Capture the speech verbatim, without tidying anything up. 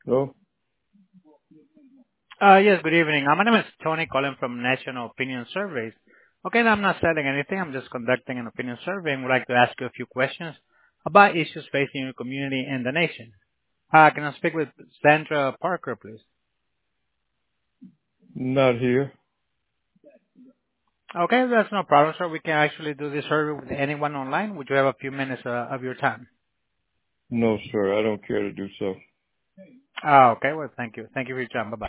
Oh, Uh Yes, good evening. Uh, My name is Tony calling from National Opinion Surveys. Okay, now I'm not selling anything. I'm just conducting an opinion survey and would like to ask you a few questions about issues facing your community and the nation. Uh, can I speak with Sandra Parker, please? not here. Okay, that's no problem, sir. We can actually do this survey with anyone online. Would you have a few minutes uh, of your time? No, sir. I don't care to do so. Ah, okay, well, thank you. Thank you for your time. Bye-bye.